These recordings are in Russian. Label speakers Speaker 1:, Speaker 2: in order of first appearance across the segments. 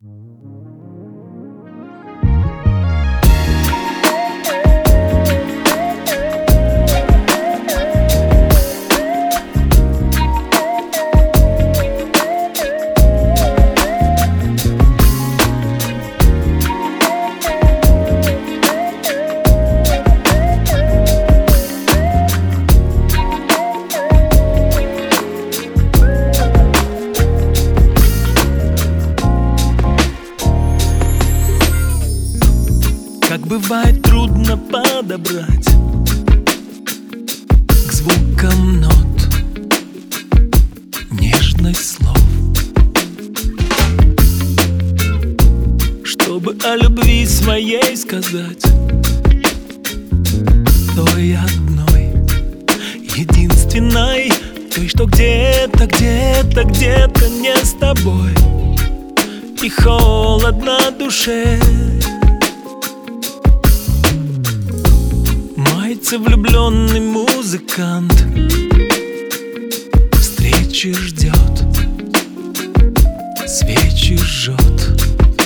Speaker 1: Как бывает трудно подобрать к звукам нот нежность слов, чтобы о любви своей сказать той одной, единственной, той, что где-то, где-то, где-то не с тобой, и холодно душе. Мается влюбленный музыкант, встречи ждет, свечи жжет.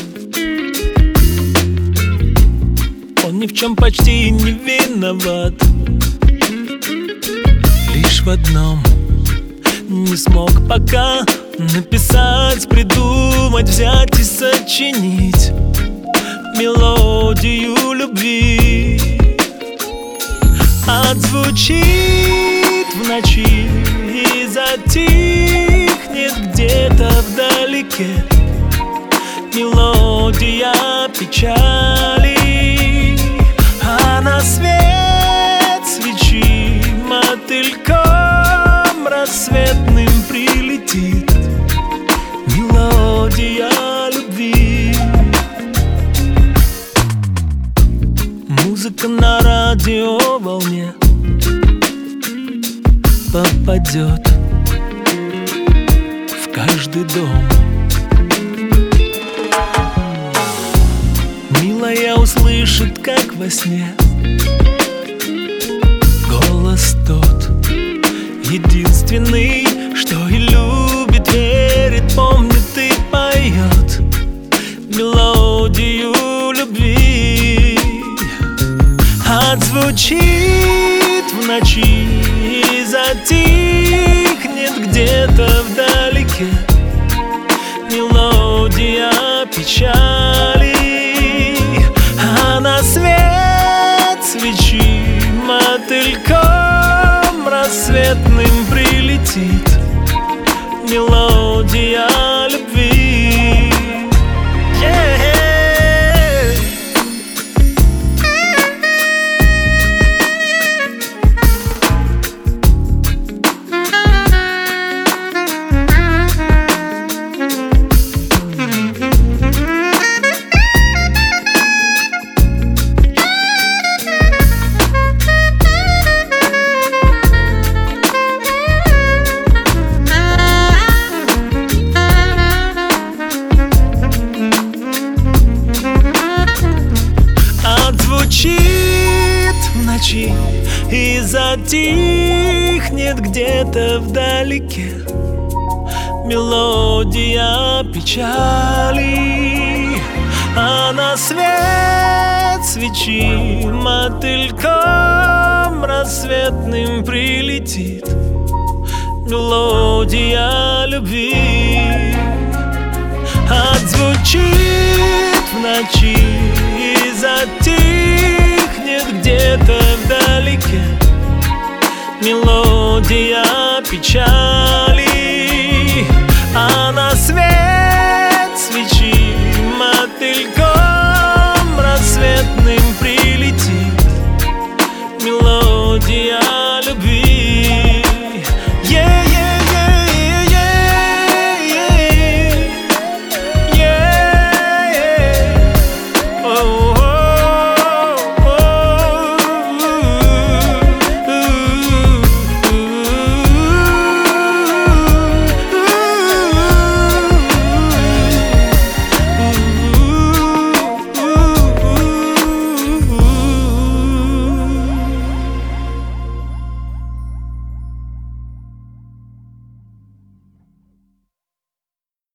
Speaker 1: Он ни в чем почти не виноват, лишь в одном не смог пока написать, придумать, взять и сочинить мелодию любви. Отзвучит в ночи и затихнет где-то вдалеке мелодия печали, а на свет свечи мотыльком рассветным прилетит мелодия любви. Музыка на радиоволне попадет в каждый дом. Милая услышит, как во сне, голос тот, единственный, что и любит, верит, помнит и поет мелодию любви. Отзвучит в ночи и затихнет где-то вдалеке мелодия печали, а на свет свечи мотыльком рассветным прилетит мелодия любви. Звучит в ночи и затихнет где-то вдалеке мелодия печали, а на свет свечи мотыльком рассветным прилетит мелодия любви. Отзвучит в ночи и затихнет где-то вдалеке мелодия печали,